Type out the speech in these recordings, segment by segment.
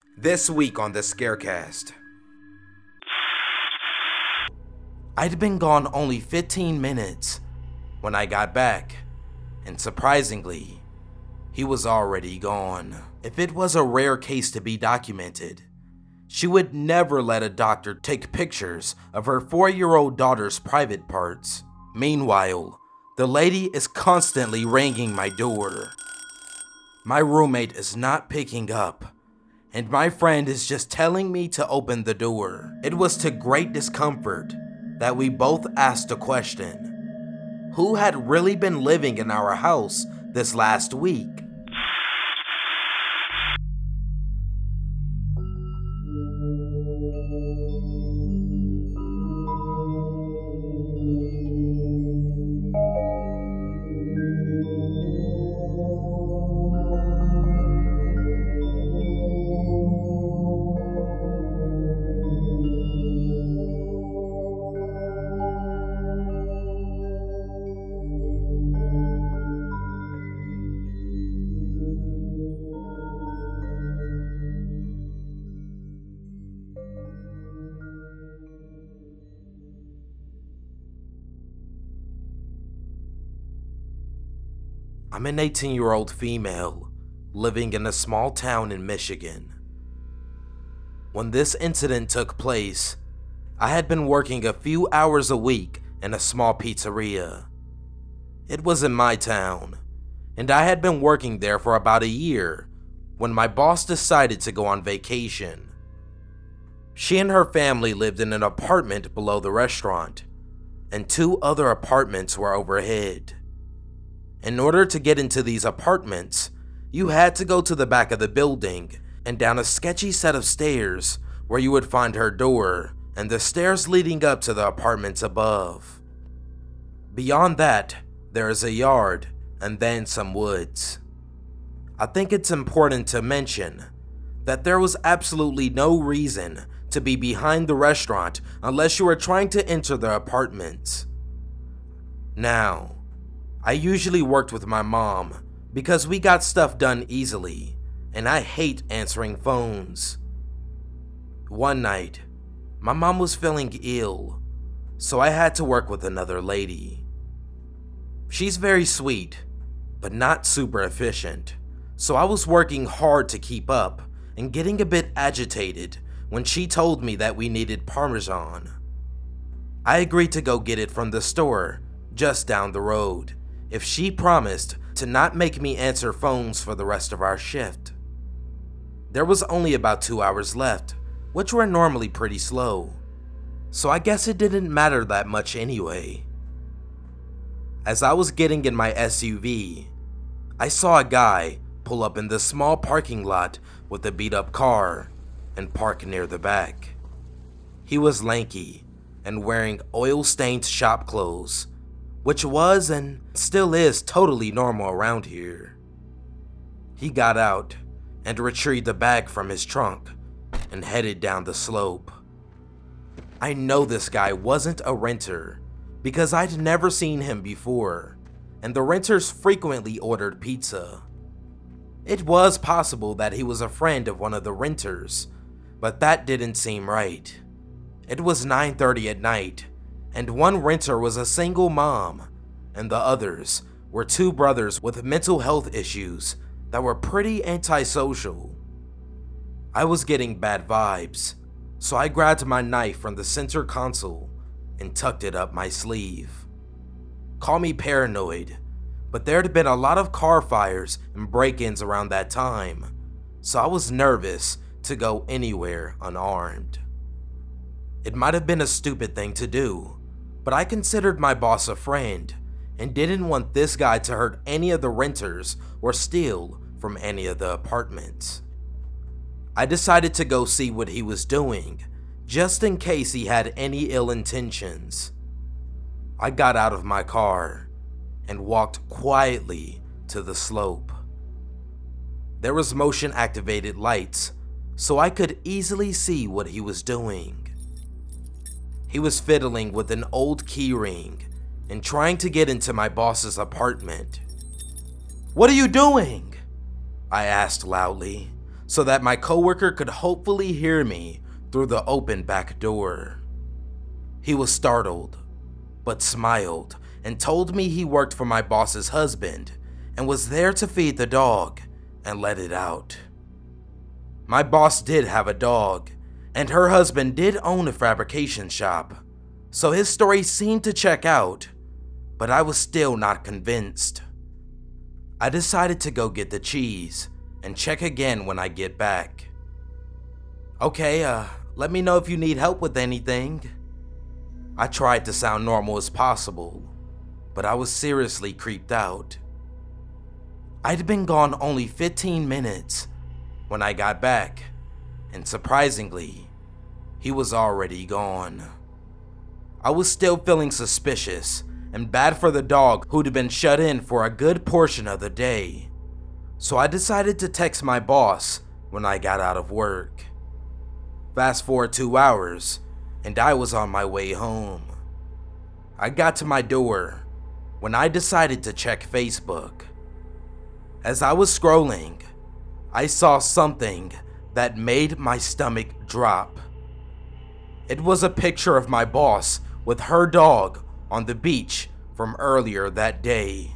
This week on the Scarecast. I'd been gone only 15 minutes when I got back, and surprisingly, he was already gone. If it was a rare case to be documented, she would never let a doctor take pictures of her 4-year-old daughter's private parts. Meanwhile, the lady is constantly ringing my door. My roommate is not picking up, and my friend is just telling me to open the door. It was to great discomfort that we both asked a question. Who had really been living in our house this last week? I'm an 18-year-old female living in a small town in Michigan. When this incident took place, I had been working a few hours a week in a small pizzeria. It was in my town, and I had been working there for about a year when my boss decided to go on vacation. She and her family lived in an apartment below the restaurant, and 2 other apartments were overhead. In order to get into these apartments, you had to go to the back of the building and down a sketchy set of stairs where you would find her door and the stairs leading up to the apartments above. Beyond that, there is a yard and then some woods. I think it's important to mention that there was absolutely no reason to be behind the restaurant unless you were trying to enter the apartments. Now, I usually worked with my mom because we got stuff done easily, and I hate answering phones. One night, my mom was feeling ill, so I had to work with another lady. She's very sweet, but not super efficient, so I was working hard to keep up and getting a bit agitated when she told me that we needed Parmesan. I agreed to go get it from the store just down the road if she promised to not make me answer phones for the rest of our shift. There was only about 2 hours left, which were normally pretty slow, so I guess it didn't matter that much anyway. As I was getting in my SUV, I saw a guy pull up in the small parking lot with a beat-up car and park near the back. He was lanky and wearing oil-stained shop clothes, which was and still is totally normal around here. He got out and retrieved the bag from his trunk and headed down the slope. I know this guy wasn't a renter because I'd never seen him before, and the renters frequently ordered pizza. It was possible that he was a friend of one of the renters, but that didn't seem right. It was 9:30 at night, and one renter was a single mom, and the others were 2 brothers with mental health issues that were pretty antisocial. I was getting bad vibes, so I grabbed my knife from the center console and tucked it up my sleeve. Call me paranoid, but there'd been a lot of car fires and break-ins around that time, so I was nervous to go anywhere unarmed. It might have been a stupid thing to do, but I considered my boss a friend and didn't want this guy to hurt any of the renters or steal from any of the apartments. I decided to go see what he was doing, just in case he had any ill intentions. I got out of my car and walked quietly to the slope. There was motion-activated lights, so I could easily see what he was doing. He was fiddling with an old key ring and trying to get into my boss's apartment. "What are you doing?" I asked loudly, so that my coworker could hopefully hear me through the open back door. He was startled, but smiled and told me he worked for my boss's husband and was there to feed the dog and let it out. My boss did have a dog, and her husband did own a fabrication shop, so his story seemed to check out, but I was still not convinced. I decided to go get the cheese and check again when I get back. Okay, let me know if you need help with anything. I tried to sound normal as possible, but I was seriously creeped out. I'd been gone only 15 minutes when I got back, and surprisingly, he was already gone. I was still feeling suspicious and bad for the dog who'd been shut in for a good portion of the day, so I decided to text my boss when I got out of work. Fast forward 2 hours, and I was on my way home. I got to my door when I decided to check Facebook. As I was scrolling, I saw something that made my stomach drop. It was a picture of my boss with her dog on the beach from earlier that day.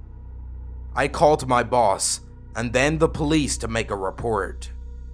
I called my boss and then the police to make a report.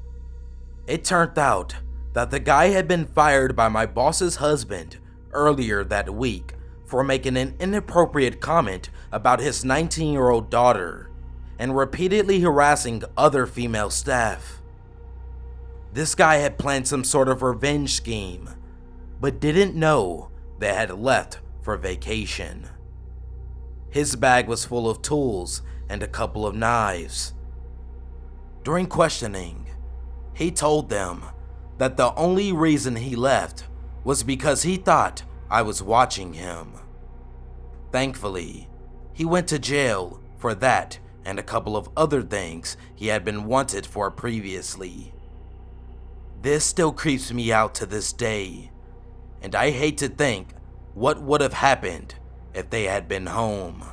It turned out that the guy had been fired by my boss's husband earlier that week for making an inappropriate comment about his 19-year-old daughter and repeatedly harassing other female staff. This guy had planned some sort of revenge scheme, but didn't know they had left for vacation. His bag was full of tools and a couple of knives. During questioning, he told them that the only reason he left was because he thought I was watching him. Thankfully, he went to jail for that and a couple of other things he had been wanted for previously. This still creeps me out to this day, and I hate to think what would have happened if they had been home.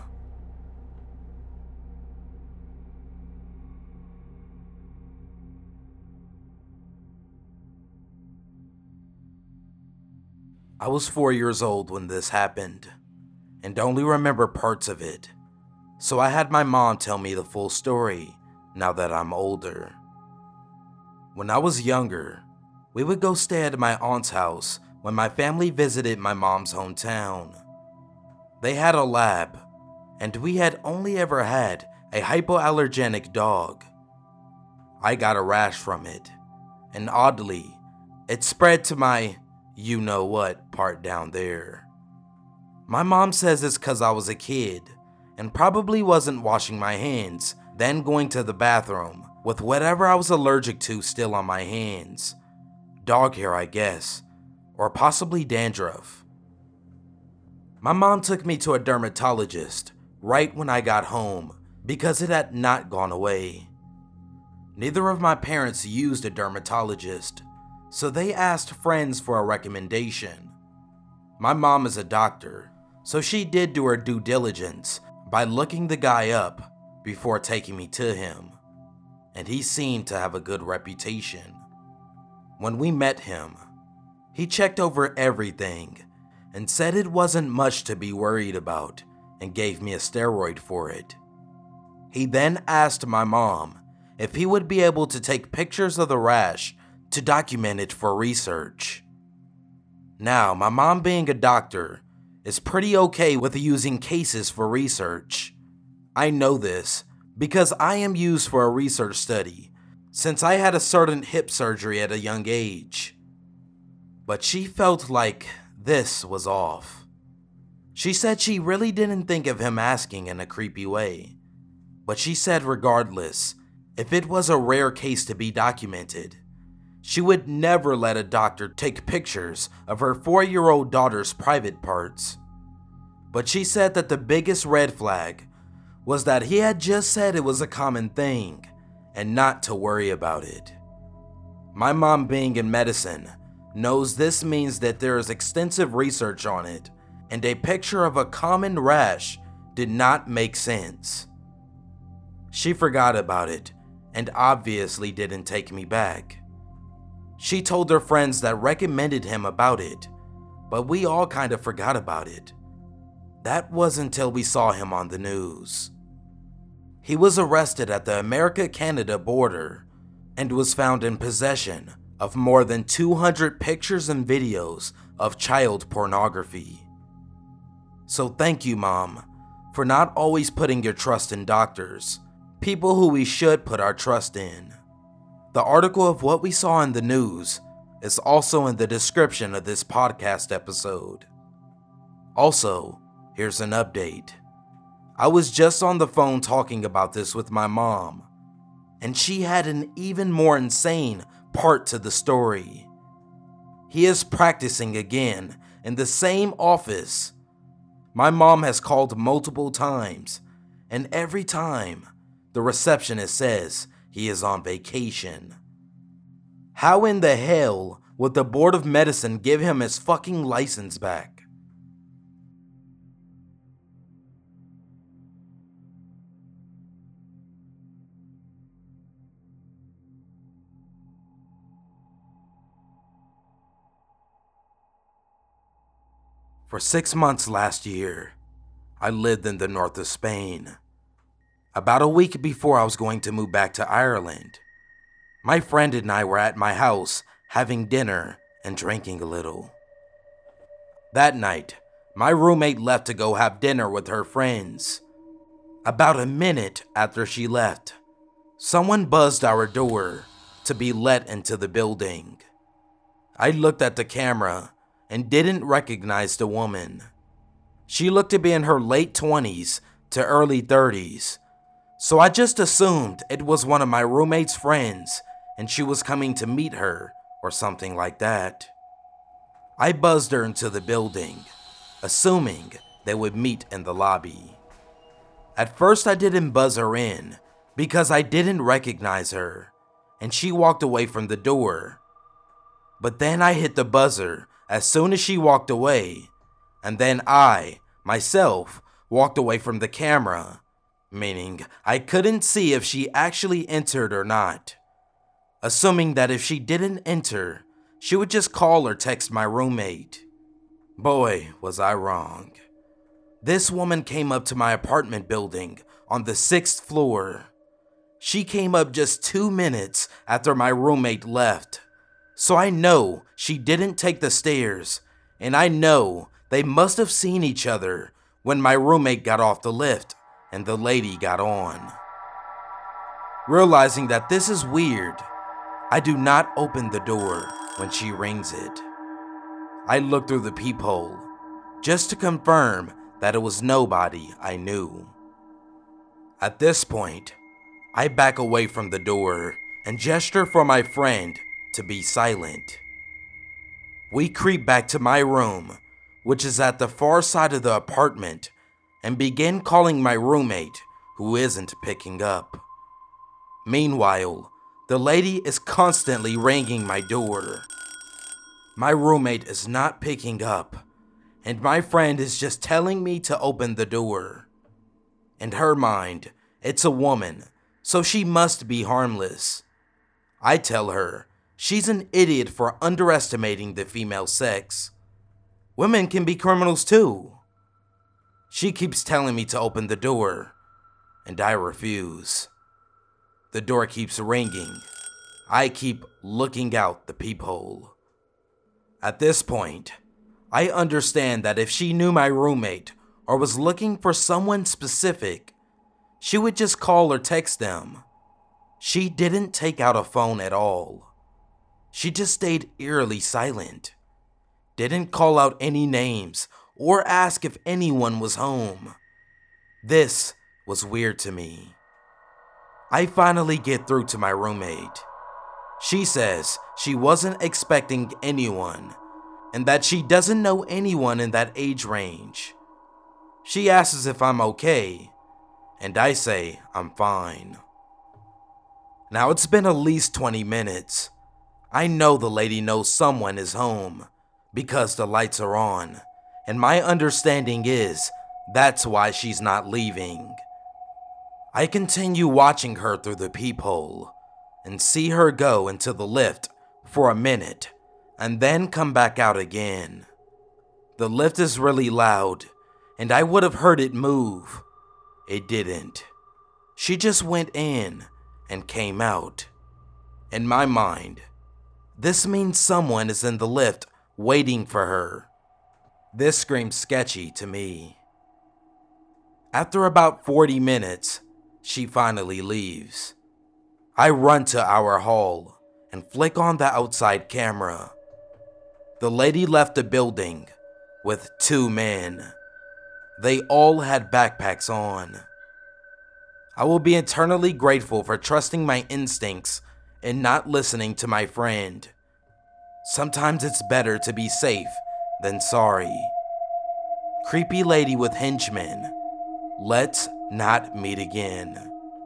I was 4 years old when this happened, and only remember parts of it, so I had my mom tell me the full story now that I'm older. When I was younger, we would go stay at my aunt's house when my family visited my mom's hometown. They had a lab, and we had only ever had a hypoallergenic dog. I got a rash from it, and oddly, it spread to my you-know-what part down there. My mom says it's cause I was a kid and probably wasn't washing my hands, then going to the bathroom with whatever I was allergic to still on my hands. Dog hair, I guess, or possibly dandruff. My mom took me to a dermatologist right when I got home because it had not gone away. Neither of my parents used a dermatologist, so they asked friends for a recommendation. My mom is a doctor, so she did do her due diligence by looking the guy up before taking me to him, and he seemed to have a good reputation. When we met him, he checked over everything and said it wasn't much to be worried about and gave me a steroid for it. He then asked my mom if he would be able to take pictures of the rash to document it for research. Now, my mom being a doctor is pretty okay with using cases for research. I know this because I am used for a research study since I had a certain hip surgery at a young age. But she felt like this was off. She said she really didn't think of him asking in a creepy way, but she said regardless, if it was a rare case to be documented, she would never let a doctor take pictures of her 4-year-old daughter's private parts. But she said that the biggest red flag was that he had just said it was a common thing and not to worry about it. My mom, being in medicine, knows this means that there is extensive research on it, and a picture of a common rash did not make sense. She forgot about it and obviously didn't take me back. She told her friends that recommended him about it, but we all kind of forgot about it. That was until we saw him on the news. He was arrested at the America-Canada border and was found in possession of more than 200 pictures and videos of child pornography. So thank you, Mom, for not always putting your trust in doctors, people who we should put our trust in. The article of what we saw in the news is also in the description of this podcast episode. Also, here's an update. I was just on the phone talking about this with my mom, and she had an even more insane part to the story. He is practicing again in the same office. My mom has called multiple times, and every time, the receptionist says he is on vacation. How in the hell would the Board of Medicine give him his fucking license back? For 6 months last year, I lived in the north of Spain. About a week before I was going to move back to Ireland, my friend and I were at my house having dinner and drinking a little. That night, my roommate left to go have dinner with her friends. About a minute after she left, someone buzzed our door to be let into the building. I looked at the camera and didn't recognize the woman. She looked to be in her late 20s to early 30s, so I just assumed it was one of my roommate's friends and she was coming to meet her or something like that. I buzzed her into the building, assuming they would meet in the lobby. At first I didn't buzz her in because I didn't recognize her, and she walked away from the door. But then I hit the buzzer as soon as she walked away, and then I, myself, walked away from the camera, meaning I couldn't see if she actually entered or not, assuming that if she didn't enter, she would just call or text my roommate. Boy, was I wrong. This woman came up to my apartment building on the 6th floor. She came up just 2 minutes after my roommate left. So I know she didn't take the stairs, and I know they must have seen each other when my roommate got off the lift and the lady got on. Realizing that this is weird, I do not open the door when she rings it. I look through the peephole just to confirm that it was nobody I knew. At this point, I back away from the door and gesture for my friend to be silent. We creep back to my room, which is at the far side of the apartment, and begin calling my roommate, who isn't picking up. Meanwhile, the lady is constantly ringing my door. My roommate is not picking up, and my friend is just telling me to open the door. In her mind, it's a woman, so she must be harmless. I tell her she's an idiot for underestimating the female sex. Women can be criminals too. She keeps telling me to open the door, and I refuse. The door keeps ringing. I keep looking out the peephole. At this point, I understand that if she knew my roommate or was looking for someone specific, she would just call or text them. She didn't take out a phone at all. She just stayed eerily silent, didn't call out any names or ask if anyone was home. This was weird to me. I finally get through to my roommate. She says she wasn't expecting anyone and that she doesn't know anyone in that age range. She asks if I'm okay, and I say I'm fine. Now it's been at least 20 minutes. I know the lady knows someone is home because the lights are on, and my understanding is that's why she's not leaving. I continue watching her through the peephole and see her go into the lift for a minute and then come back out again. The lift is really loud and I would have heard it move. It didn't. She just went in and came out. In my mind, this means someone is in the lift waiting for her. This screams sketchy to me. After about 40 minutes, she finally leaves. I run to our hall and flick on the outside camera. The lady left the building with 2 men. They all had backpacks on. I will be eternally grateful for trusting my instincts and not listening to my friend. Sometimes it's better to be safe than sorry. Creepy lady with henchmen. Let's not meet again.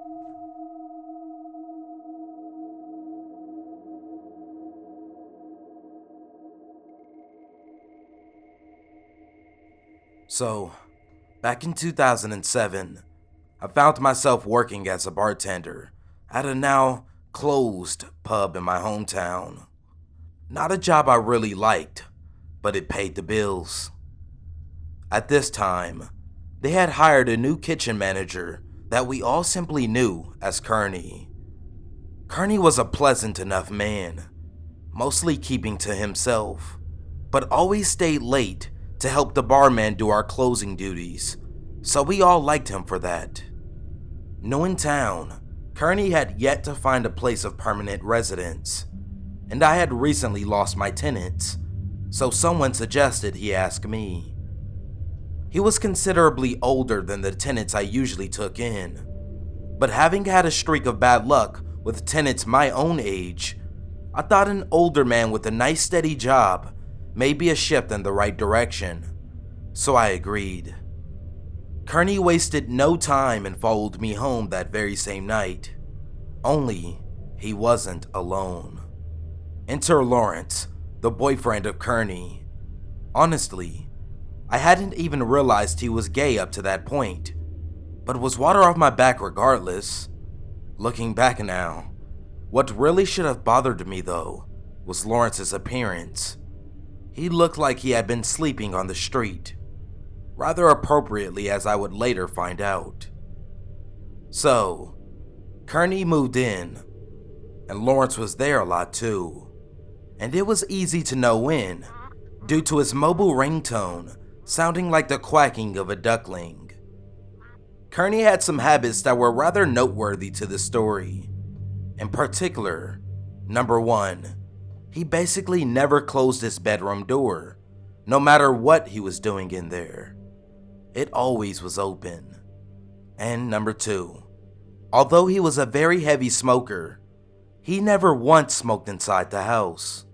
So, back in 2007, I found myself working as a bartender at a now closed pub in my hometown. Not a job I really liked, but it paid the bills. At this time, they had hired a new kitchen manager that we all simply knew as Kearney. Kearney was a pleasant enough man, mostly keeping to himself, but always stayed late to help the barman do our closing duties, so we all liked him for that. New in town, Kearney had yet to find a place of permanent residence, and I had recently lost my tenants, so someone suggested he ask me. He was considerably older than the tenants I usually took in, but having had a streak of bad luck with tenants my own age, I thought an older man with a nice steady job may be a shift in the right direction, so I agreed. Kearney wasted no time and followed me home that very same night, only he wasn't alone. Enter Lawrence, the boyfriend of Kearney. Honestly, I hadn't even realized he was gay up to that point, but was water off my back regardless. Looking back now, what really should have bothered me though was Lawrence's appearance. He looked like he had been sleeping on the street, rather appropriately as I would later find out. So, Kearney moved in, and Lawrence was there a lot too, and it was easy to know when, due to his mobile ringtone sounding like the quacking of a duckling. Kearney had some habits that were rather noteworthy to the story. In particular, number 1, he basically never closed his bedroom door, no matter what he was doing in there. It always was open. And number 2, although he was a very heavy smoker, he never once smoked inside the house.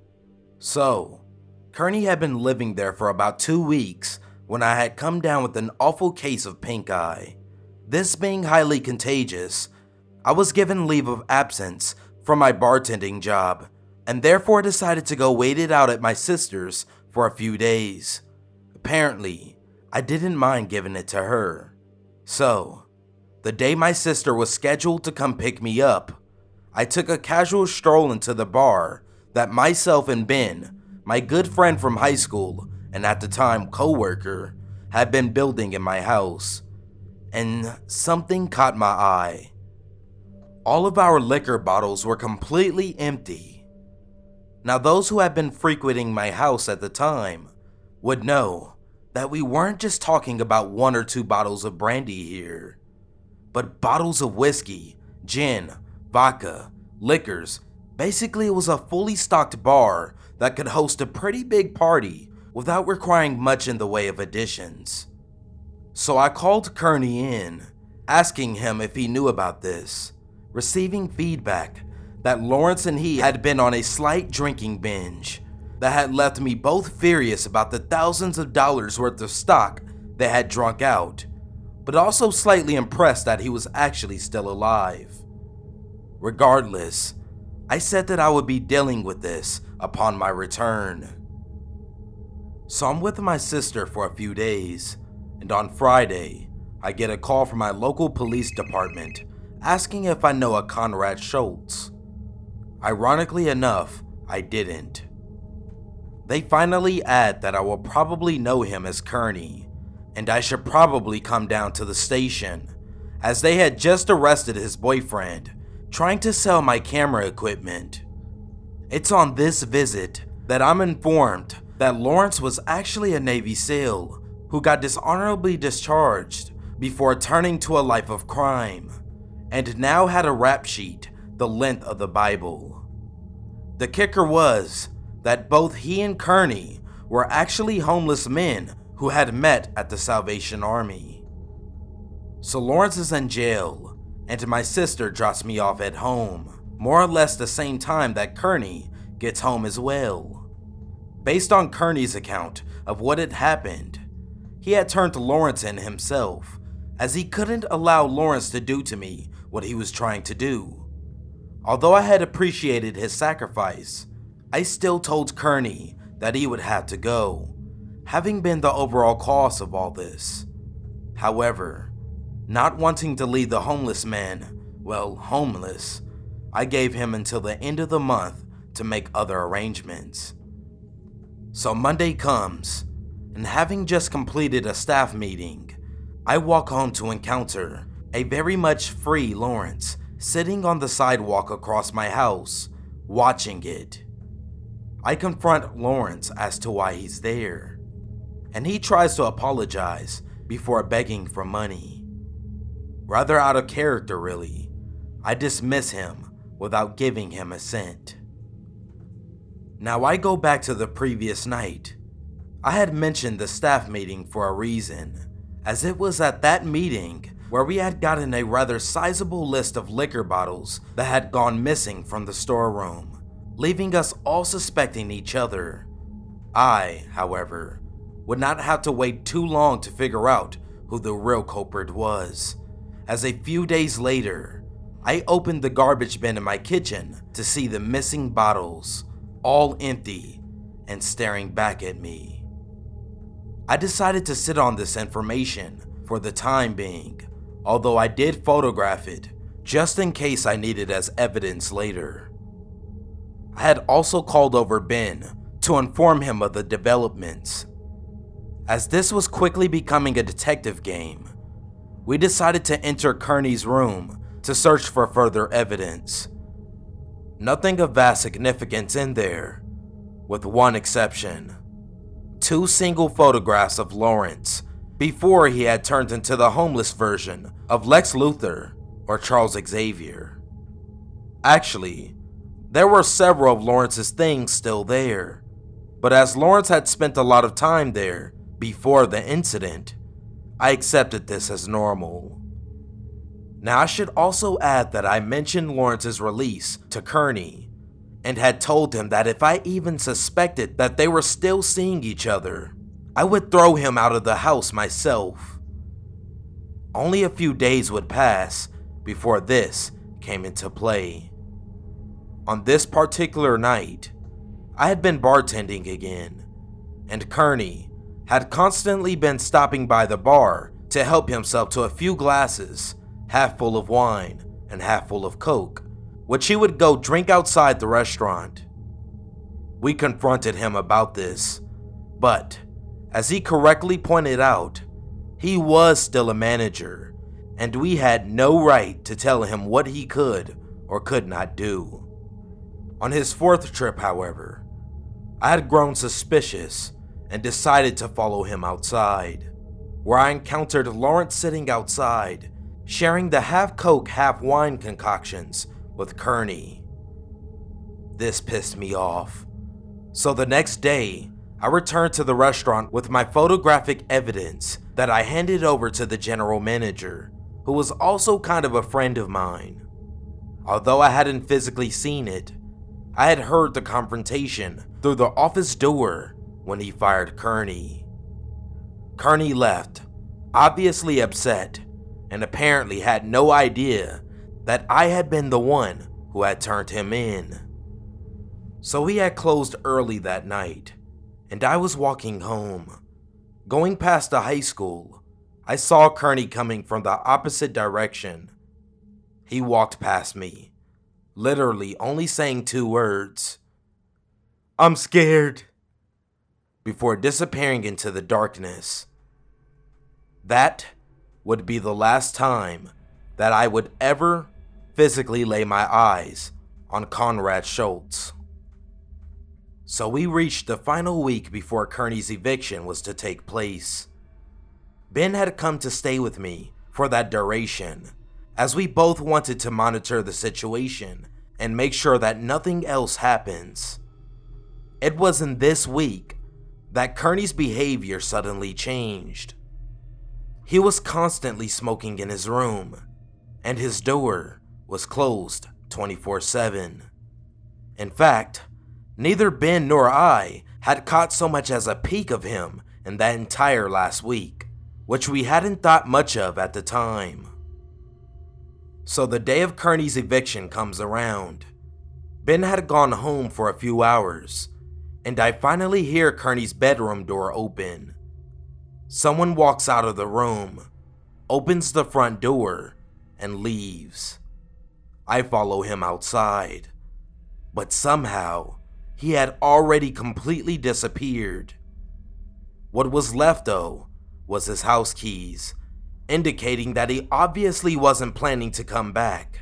So, Kearney had been living there for about 2 weeks when I had come down with an awful case of pink eye. This being highly contagious, I was given leave of absence from my bartending job and therefore decided to go wait it out at my sister's for a few days. Apparently, I didn't mind giving it to her. So, the day my sister was scheduled to come pick me up, I took a casual stroll into the bar that myself and Ben, my good friend from high school and at the time co-worker, had been building in my house, and something caught my eye. All of our liquor bottles were completely empty. Now, those who had been frequenting my house at the time would know that we weren't just talking about 1 or 2 bottles of brandy here, but bottles of whiskey, gin, vodka, liquors. Basically, it was a fully stocked bar that could host a pretty big party without requiring much in the way of additions. So I called Kearney in, asking him if he knew about this, receiving feedback that Lawrence and he had been on a slight drinking binge that had left me both furious about the thousands of dollars worth of stock they had drunk out, but also slightly impressed that he was actually still alive. Regardless, I said that I would be dealing with this upon my return. So I'm with my sister for a few days, and on Friday, I get a call from my local police department asking if I know a Conrad Schultz. Ironically enough, I didn't. They finally add that I will probably know him as Kearney, and I should probably come down to the station, as they had just arrested his boyfriend, trying to sell my camera equipment. It's on this visit that I'm informed that Lawrence was actually a Navy SEAL who got dishonorably discharged before turning to a life of crime, and now had a rap sheet the length of the Bible. The kicker was that both he and Kearney were actually homeless men who had met at the Salvation Army. So Lawrence is in jail, and my sister drops me off at home, more or less the same time that Kearney gets home as well. Based on Kearney's account of what had happened, he had turned to Lawrence in himself, as he couldn't allow Lawrence to do to me what he was trying to do. Although I had appreciated his sacrifice, I still told Kearney that he would have to go, having been the overall cause of all this. However, not wanting to leave the homeless man, homeless, I gave him until the end of the month to make other arrangements. So Monday comes, and having just completed a staff meeting, I walk home to encounter a very much free Lawrence sitting on the sidewalk across my house, watching it. I confront Lawrence as to why he's there, and he tries to apologize before begging for money. Rather out of character, really, I dismiss him without giving him a cent. Now I go back to the previous night. I had mentioned the staff meeting for a reason, as it was at that meeting where we had gotten a rather sizable list of liquor bottles that had gone missing from the storeroom, leaving us all suspecting each other. I, however, would not have to wait too long to figure out who the real culprit was, as a few days later, I opened the garbage bin in my kitchen to see the missing bottles, all empty and staring back at me. I decided to sit on this information for the time being, although I did photograph it just in case I need it as evidence later. I had also called over Ben to inform him of the developments. As this was quickly becoming a detective game, we decided to enter Kearney's room to search for further evidence. Nothing of vast significance in there, with one exception: 2 single photographs of Lawrence before he had turned into the homeless version of Lex Luthor or Charles Xavier. Actually, there were several of Lawrence's things still there, but as Lawrence had spent a lot of time there before the incident, I accepted this as normal. Now I should also add that I mentioned Lawrence's release to Kearney and had told him that if I even suspected that they were still seeing each other, I would throw him out of the house myself. Only a few days would pass before this came into play. On this particular night, I had been bartending again, and Kearney had constantly been stopping by the bar to help himself to a few glasses, half full of wine and half full of Coke, which he would go drink outside the restaurant. We confronted him about this, but as he correctly pointed out, he was still a manager, and we had no right to tell him what he could or could not do. On his 4th trip, however, I had grown suspicious and decided to follow him outside, where I encountered Lawrence sitting outside, sharing the half Coke, half wine concoctions with Kearney. This pissed me off, so the next day, I returned to the restaurant with my photographic evidence that I handed over to the general manager, who was also kind of a friend of mine. Although I hadn't physically seen it, I had heard the confrontation through the office door when he fired Kearney. Kearney left, obviously upset, and apparently had no idea that I had been the one who had turned him in. So he had closed early that night, and I was walking home. Going past the high school, I saw Kearney coming from the opposite direction. He walked past me, literally only saying 2 words, "I'm scared," before disappearing into the darkness. That would be the last time that I would ever physically lay my eyes on Conrad Schultz. So we reached the final week before Kearney's eviction was to take place. Ben had come to stay with me for that duration, as we both wanted to monitor the situation and make sure that nothing else happens. It was in this week that Kearney's behavior suddenly changed. He was constantly smoking in his room, and his door was closed 24/7. In fact, neither Ben nor I had caught so much as a peek of him in that entire last week, which we hadn't thought much of at the time. So the day of Kearney's eviction comes around. Ben had gone home for a few hours, and I finally hear Kearney's bedroom door open. Someone walks out of the room, opens the front door, and leaves. I follow him outside, but somehow he had already completely disappeared. What was left, though, was his house keys, indicating that he obviously wasn't planning to come back.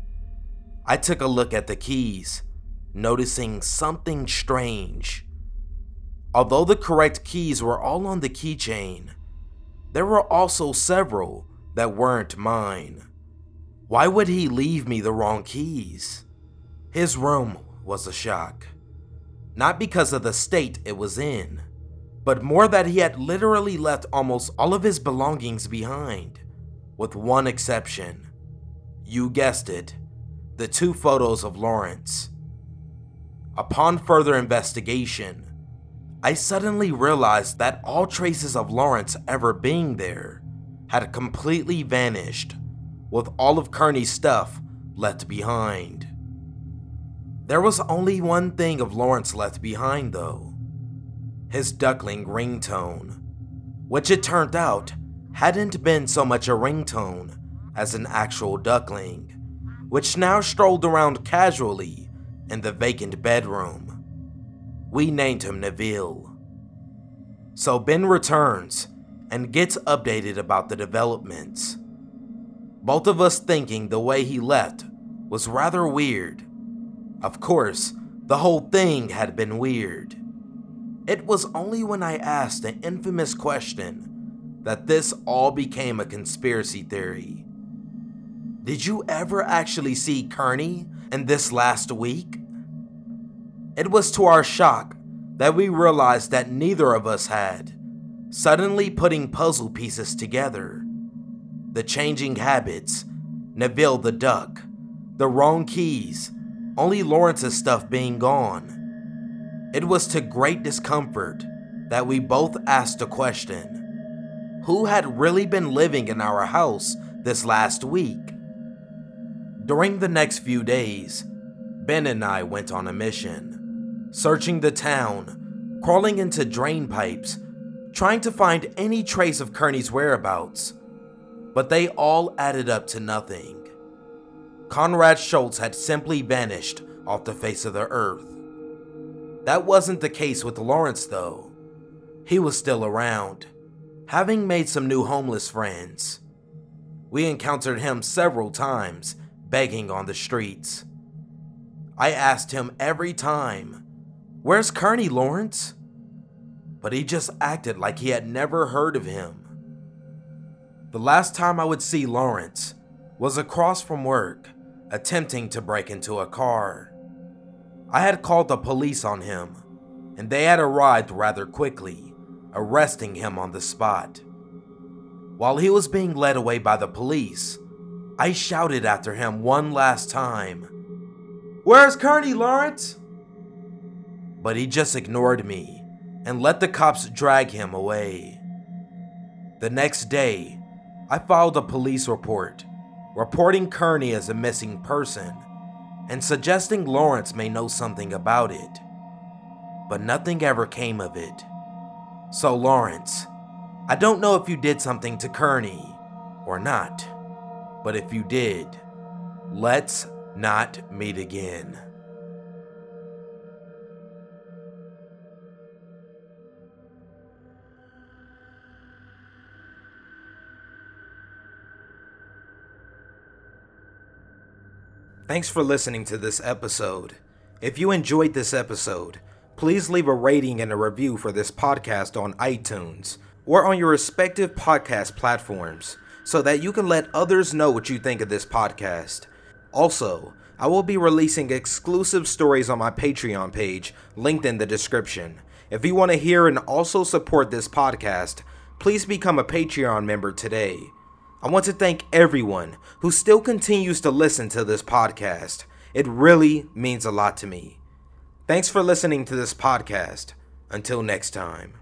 I took a look at the keys, noticing something strange. Although the correct keys were all on the keychain, there were also several that weren't mine. Why would he leave me the wrong keys? His room was a shock. Not because of the state it was in, but more that he had literally left almost all of his belongings behind, with one exception. You guessed it, the 2 photos of Lawrence. Upon further investigation, I suddenly realized that all traces of Lawrence ever being there had completely vanished, with all of Kearney's stuff left behind. There was only one thing of Lawrence left behind, though: his duckling ringtone, which it turned out hadn't been so much a ringtone as an actual duckling, which now strolled around casually in the vacant bedroom. We named him Neville. So Ben returns and gets updated about the developments. Both of us thinking the way he left was rather weird. Of course, the whole thing had been weird. It was only when I asked the infamous question that this all became a conspiracy theory. Did you ever actually see Kearney in this last week? It was to our shock that we realized that neither of us had, suddenly putting puzzle pieces together. The changing habits, Neville the duck, the wrong keys, only Lawrence's stuff being gone. It was to great discomfort that we both asked the question: who had really been living in our house this last week? During the next few days, Ben and I went on a mission, searching the town, crawling into drain pipes, trying to find any trace of Kearney's whereabouts, but they all added up to nothing. Conrad Schultz had simply vanished off the face of the earth. That wasn't the case with Lawrence, though. He was still around, having made some new homeless friends. We encountered him several times, begging on the streets. I asked him every time, "Where's Kearney, Lawrence?" But he just acted like he had never heard of him. The last time I would see Lawrence was across from work, attempting to break into a car. I had called the police on him, and they had arrived rather quickly, arresting him on the spot. While he was being led away by the police, I shouted after him one last time, "Where's Kearney, Lawrence?" But he just ignored me and let the cops drag him away. The next day, I filed a police report, reporting Kearney as a missing person and suggesting Lawrence may know something about it. But nothing ever came of it. So Lawrence, I don't know if you did something to Kearney or not, but if you did, let's not meet again. Thanks for listening to this episode. If you enjoyed this episode, please leave a rating and a review for this podcast on iTunes or on your respective podcast platforms so that you can let others know what you think of this podcast. Also, I will be releasing exclusive stories on my Patreon page, linked in the description. If you want to hear and also support this podcast, please become a Patreon member today. I want to thank everyone who still continues to listen to this podcast. It really means a lot to me. Thanks for listening to this podcast. Until next time.